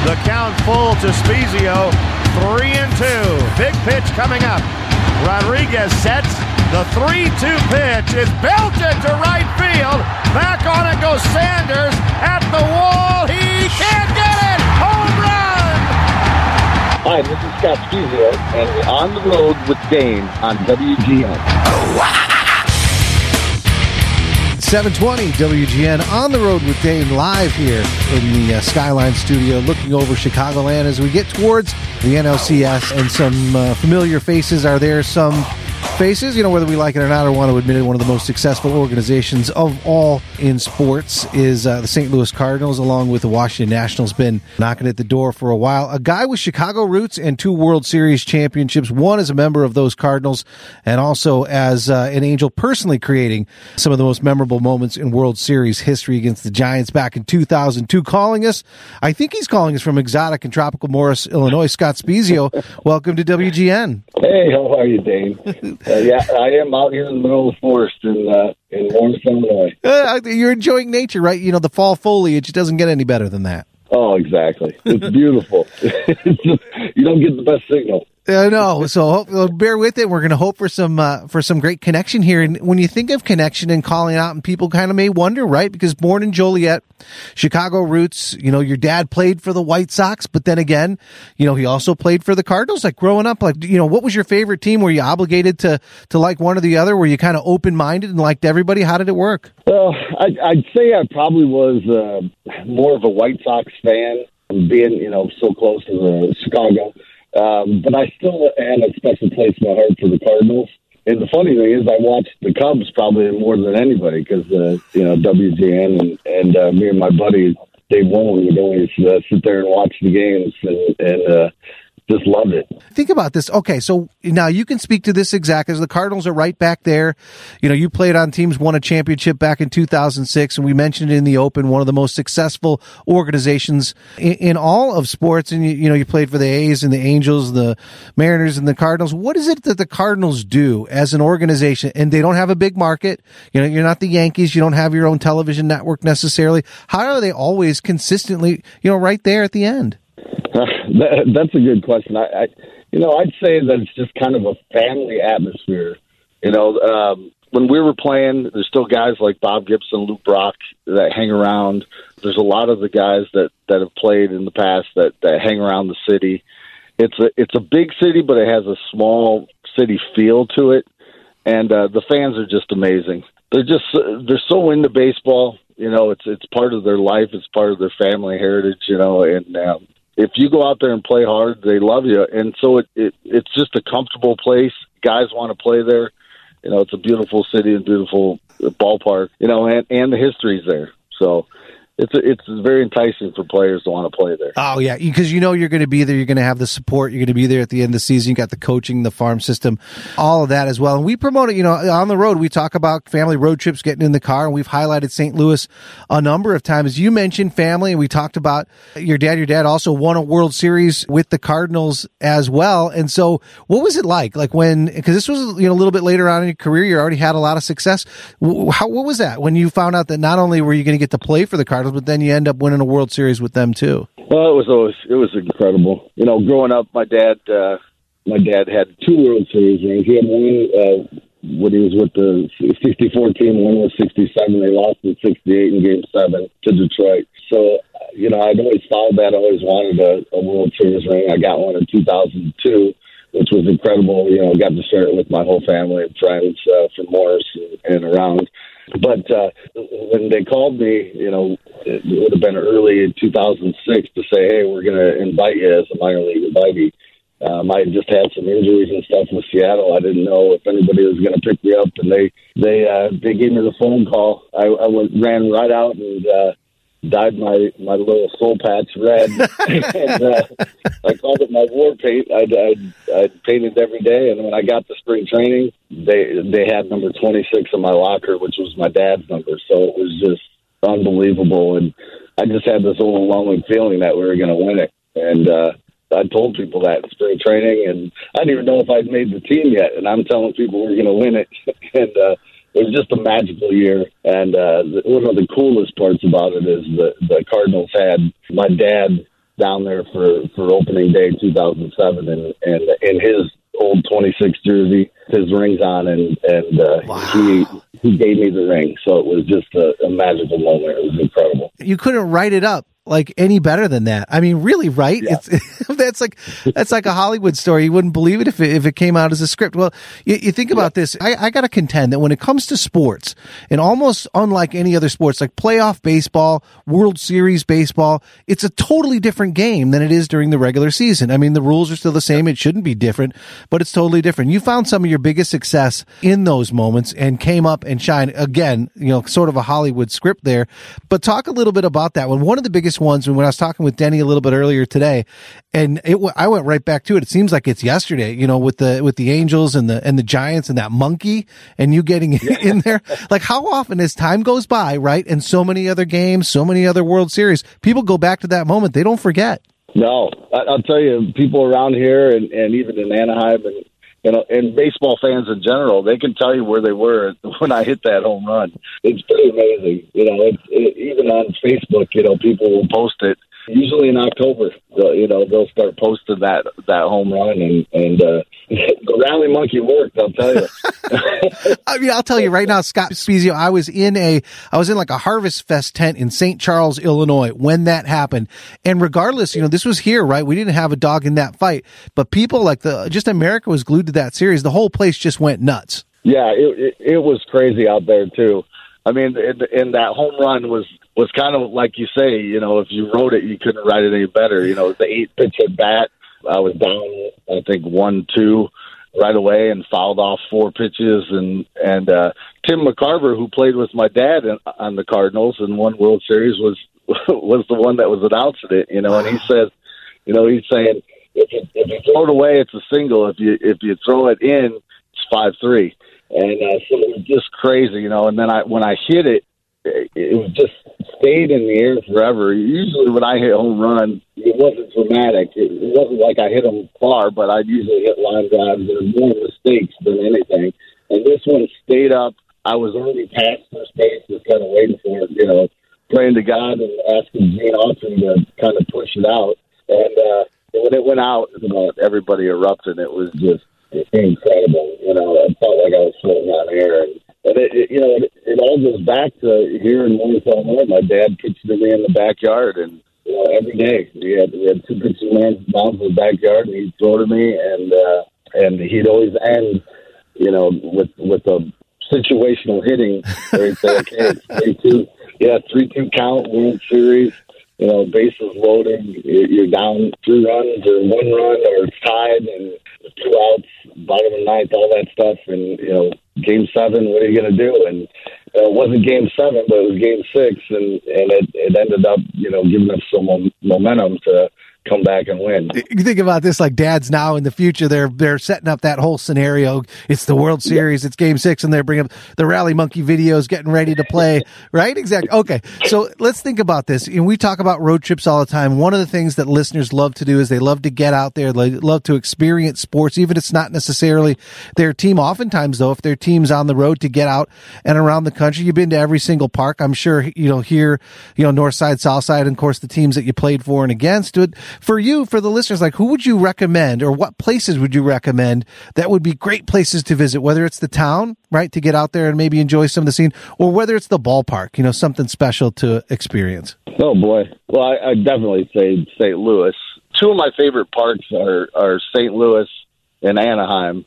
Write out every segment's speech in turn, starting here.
The count full to Spezio. 3-2. Big pitch coming up. Rodriguez sets. The 3-2 pitch is belted to right field. Back on it goes Sanders at the wall. He can't get it. Home run! Hi, this is Scott Spezio, and we're on the road with Dane on WGN. 720 WGN on the road with Dane, live here in the Skyline studio, looking over Chicagoland as we get towards the NLCS, and some familiar faces are there. Some faces, whether we like it or not or want to admit it, one of the most successful organizations of all in sports is the St. Louis Cardinals, along with the Washington Nationals, been knocking at the door for a while. A guy with Chicago roots and 2 World Series championships, one as a member of those Cardinals and also as an Angel, personally creating some of the most memorable moments in World Series history against the Giants back in 2002. Calling us, I think he's calling us from exotic and tropical Morris, Illinois, Scott Spezio. Welcome to WGN. Hey, how are you, Dane? Yeah, I am out here in the middle of the forest in Morris, Illinois. You're enjoying nature, right? The fall foliage doesn't get any better than that. Oh, exactly. It's beautiful. You don't get the best signal. I know. So bear with it. We're going to hope for some great connection here. And when you think of connection and calling out, and people kind of may wonder, right? Because born in Joliet, Chicago roots, your dad played for the White Sox, but then again, he also played for the Cardinals. Like growing up, what was your favorite team? Were you obligated to like one or the other? Were you kind of open-minded and liked everybody? How did it work? Well, I'd say I probably was more of a White Sox fan, being, so close to Chicago. But I still had a special place in my heart for the Cardinals. And the funny thing is, I watched the Cubs probably more than anybody because, WGN and me and my buddy Dave Wolen would always sit there and watch the games and just loved it. Think about this. Okay, so now you can speak to this exact as the Cardinals are right back there. You played on teams, won a championship back in 2006, and we mentioned it in the Open, one of the most successful organizations in all of sports. And you played for the A's and the Angels, the Mariners, and the Cardinals. What is it that the Cardinals do as an organization? And they don't have a big market. You're not the Yankees. You don't have your own television network necessarily. How are they always consistently, right there at the end? That's a good question. I'd say that it's just kind of a family atmosphere. When we were playing, there's still guys like Bob Gibson, Luke Brock that hang around. There's a lot of the guys that have played in the past that hang around the city. It's a big city, but it has a small city feel to it, and the fans are just amazing. They're so into baseball. It's part of their life. It's part of their family heritage. And if you go out there and play hard, they love you. And so it's just a comfortable place. Guys want to play there. It's a beautiful city and beautiful ballpark, and the history's there. So it's very enticing for players to want to play there. Oh, yeah, because you're going to be there. You're going to have the support. You're going to be there at the end of the season. You got the coaching, the farm system, all of that as well. And we promote it, on the road. We talk about family road trips, getting in the car, and we've highlighted St. Louis a number of times. You mentioned family, and we talked about your dad. Your dad also won a World Series with the Cardinals as well. And so what was it like when, because this was, a little bit later on in your career, you already had a lot of success. What was that when you found out that not only were you going to get to play for the Cardinals, but then you end up winning a World Series with them too? Well, it was incredible. Growing up, my dad had 2 World Series rings. He had one when he was with the 64 team. One was 67. They lost in 68 in Game 7 to Detroit. So, I'd always followed that. I always wanted a World Series ring. I got one in 2002, which was incredible. Got to share it with my whole family and friends from Morris and around. But when they called me, it would have been early in 2006 to say, hey, we're going to invite you as a minor league invitee. I had just had some injuries and stuff with Seattle. I didn't know if anybody was going to pick me up, and they gave me the phone call. I ran right out and dyed my little soul patch red. And I called it my war paint. I painted every day, and when I got to spring training, they had number 26 in my locker, which was my dad's number. So it was just unbelievable, and I just had this overwhelming feeling that we were going to win it. And I told people that in spring training, and I didn't even know if I'd made the team yet, and I'm telling people we're going to win it. And it was just a magical year, and one of the coolest parts about it is the Cardinals had my dad down there for opening day 2007, and in his old 26 jersey, his ring's on, and wow. he gave me the ring. So it was just a magical moment. It was incredible. You couldn't write it up like any better than that. I mean, really, right? Yeah. That's like a Hollywood story. You wouldn't believe it if it came out as a script. Well, you think about this. I got to contend that when it comes to sports, and almost unlike any other sports, like playoff baseball, World Series baseball, it's a totally different game than it is during the regular season. I mean, the rules are still the same. It shouldn't be different, but it's totally different. You found some of your biggest success in those moments and came up and shined again, sort of a Hollywood script there. But talk a little bit about that one. One of the biggest ones, when I was talking with Denny a little bit earlier today, and I went right back to it. It seems like it's yesterday, with the Angels and the Giants and that monkey and you getting in there. Like, how often as time goes by, right, and so many other games, so many other World Series, people go back to that moment. They don't forget. No, I'll tell you, people around here and even in Anaheim and baseball fans in general, they can tell you where they were when I hit that home run. It's pretty amazing. Even on Facebook, people will post it. Usually in October, they'll start posting that home run, and the rally monkey worked. I'll tell you. I mean, I'll tell you right now, Scott Spiezio, I was in like a Harvest Fest tent in St. Charles, Illinois, when that happened. And regardless, this was here, right? We didn't have a dog in that fight, but people just America was glued to that series. The whole place just went nuts. Yeah, it was crazy out there too. I mean, and that home run was kind of like you say, if you wrote it, you couldn't write it any better. The 8-pitch at bat, I was down, I think 1-2 right away and fouled off 4 pitches. And Tim McCarver, who played with my dad on the Cardinals and won World Series, was the one that was announcing it. And he says, he's saying if you throw it away, it's a single. If you throw it in, it's 5-3. And so it was just crazy, and then when I hit it, it was just stayed in the air forever. Usually when I hit home run, it wasn't dramatic. It wasn't like I hit them far, but I'd usually hit line drives. There were more mistakes than anything. And this one stayed up. I was already past first base, just kind of waiting for it, praying to God and asking Gene Autry to kind of push it out. And when it went out, everybody erupted. It was just incredible. I felt like I was floating on air. And it all goes back to here in Morris, Illinois. My dad pitched to me in the backyard, and every day we had 2 pitching mounds in the backyard, and he'd throw to me, and he'd always end, with a situational hitting where he'd say, "Okay, it's 3-2 count, World Series." Bases loading, you're down 2 runs or 1 run, or it's tied and 2 outs, bottom of the ninth, all that stuff. And, Game 7, what are you going to do? And it wasn't Game 7, but it was Game 6, and it ended up, giving us some momentum to come back and win. You think about this, like dads now in the future, they're setting up that whole scenario. It's the World Series, it's Game 6, and they're bringing up the Rally Monkey videos, getting ready to play, right? Exactly. Okay, so let's think about this. We talk about road trips all the time. One of the things that listeners love to do is they love to get out there, they love to experience sports, even if it's not necessarily their team. Oftentimes, though, if their team's on the road, to get out and around the country. You've been to every single park, I'm sure, here, north side, south side, and of course the teams that you played for and against. For you, for the listeners, like, who would you recommend, or what places would you recommend that would be great places to visit, whether it's the town, right, to get out there and maybe enjoy some of the scene, or whether it's the ballpark, something special to experience? Oh, boy. Well, I definitely say St. Louis. 2 of my favorite parks are St. Louis and Anaheim.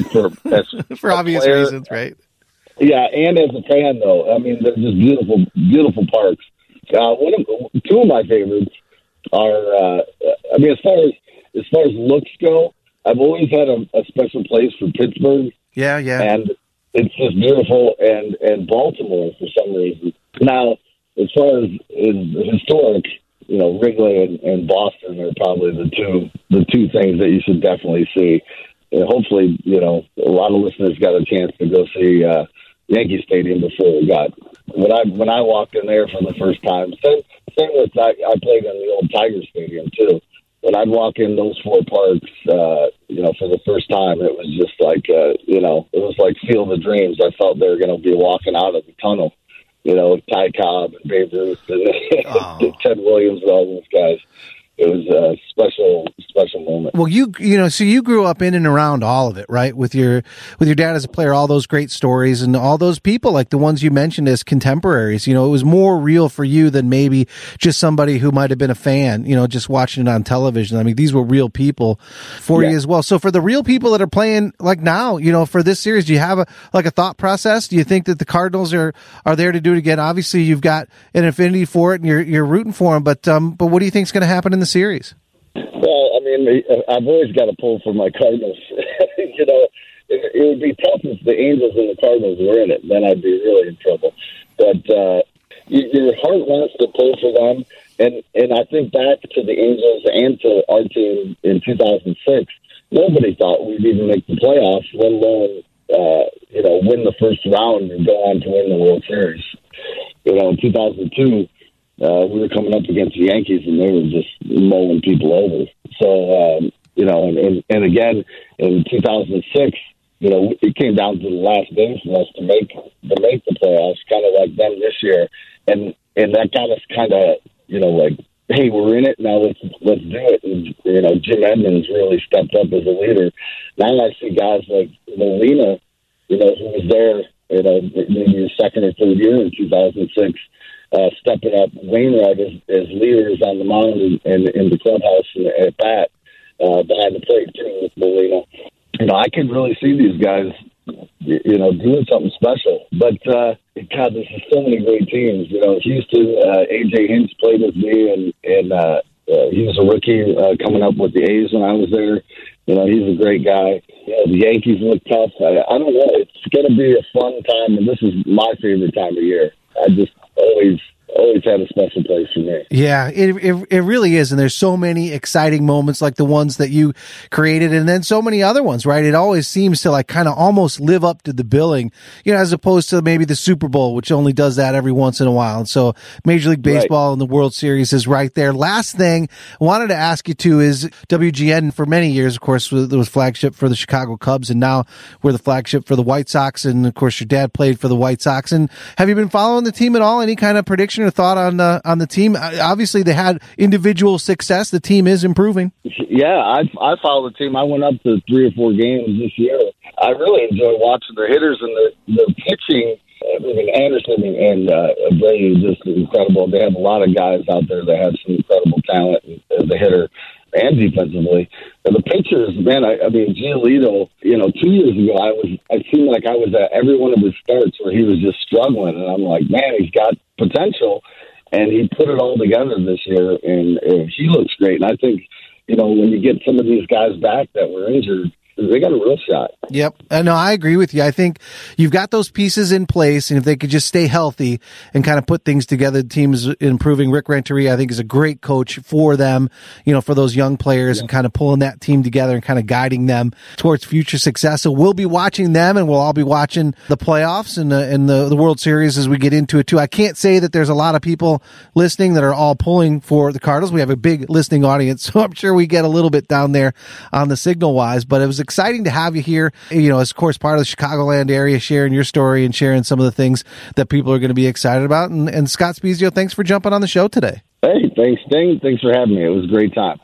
For obvious reasons, right? Yeah, and as a fan, though. I mean, they're just beautiful, beautiful parks. 2 of my favorites are, as far as looks go, I've always had a special place for Pittsburgh. Yeah. And it's just beautiful, and Baltimore for some reason. Now, as far as historic, Wrigley and Boston are probably the two things that you should definitely see. And hopefully, a lot of listeners got a chance to go see Yankee Stadium before we got. When I walked in there for the first time, same with I played in the old Tiger Stadium too. When I'd walk in those 4 parks, for the first time, it was just like, it was like Field of Dreams. I felt they were going to be walking out of the tunnel, Ty Cobb and Babe Ruth and Ted Williams and all those guys. was a special moment. Well, so you grew up in and around all of it, right? With your dad as a player, all those great stories and all those people, like the ones you mentioned as contemporaries. It was more real for you than maybe just somebody who might have been a fan, just watching it on television. I mean, these were real people for you as well. So for the real people that are playing like now, for this series, do you have a thought process? Do you think that the Cardinals are there to do it again? Obviously, you've got an affinity for it and you're rooting for them, but what do you think is going to happen in the series? Well, I mean, I've always got a pull for my Cardinals. It would be tough if the Angels and the Cardinals were in it. Then I'd be really in trouble. But your heart wants to pull for them. And I think back to the Angels and to our team in 2006, nobody thought we'd even make the playoffs, let alone, win the first round and go on to win the World Series. In 2002, we were coming up against the Yankees, and they were just mowing people over. So, and again, in 2006, it came down to the last game for us to make the playoffs, kind of like them this year. And that got us kind of, like, hey, we're in it, now let's do it. And, Jim Edmonds really stepped up as a leader. Now I see guys like Molina, who was there, maybe his second or third year in 2006, stepping up. Wainwright as leaders on the mound and in the clubhouse and at bat behind the plate too with Molina. I can really see these guys, doing something special. But God, there's so many great teams. Houston, AJ Hinch played with me, and he was a rookie coming up with the A's when I was there. He's a great guy. The Yankees look tough. I don't know. It's going to be a fun time, and this is my favorite time of year. I just always had a special place for me. Yeah, it really is. And there's so many exciting moments like the ones that you created, and then so many other ones, right? It always seems to kind of almost live up to the billing, as opposed to maybe the Super Bowl, which only does that every once in a while. And so Major League Baseball and the World Series is right there. Last thing I wanted to ask you too is WGN for many years, of course, was flagship for the Chicago Cubs, and now we're the flagship for the White Sox. And of course, your dad played for the White Sox. And have you been following the team at all? Any kind of prediction or thought on the team? Obviously, they had individual success. The team is improving. Yeah, I follow the team. I went up to 3 or 4 games this year. I really enjoy watching their hitters and their pitching. Anderson and Brady is just incredible. They have a lot of guys out there that have some incredible talent as a hitter and defensively. And the pitchers, man, I mean, Giolito, 2 years ago, I seemed like I was at every one of his starts where he was just struggling. And I'm like, man, he's got potential. And he put it all together this year, and he looks great. And I think, when you get some of these guys back that were injured, they got a real shot. Yep. No, I agree with you. I think you've got those pieces in place, and if they could just stay healthy and kind of put things together, the team is improving. Rick Renteria, I think, is a great coach for them, for those young players and kind of pulling that team together and kind of guiding them towards future success. So we'll be watching them, and we'll all be watching the playoffs and the World Series as we get into it too. I can't say that there's a lot of people listening that are all pulling for the Cardinals. We have a big listening audience, so I'm sure we get a little bit down there on the signal wise, but it was exciting to have you here, as of course part of the Chicagoland area, sharing your story and sharing some of the things that people are going to be excited about. And Scott Spiezio, thanks for jumping on the show today. Hey, thanks, Sting. Thanks for having me. It was a great time.